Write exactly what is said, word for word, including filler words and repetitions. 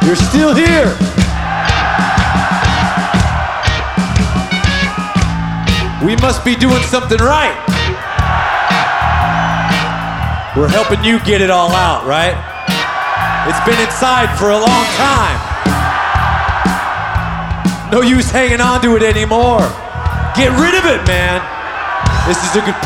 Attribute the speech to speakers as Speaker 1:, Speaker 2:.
Speaker 1: You're still here. We must be doing something right. We're helping you get it all out, right? It's been inside for a long time. No use hanging on to it anymore. Get rid of it, man. This is a good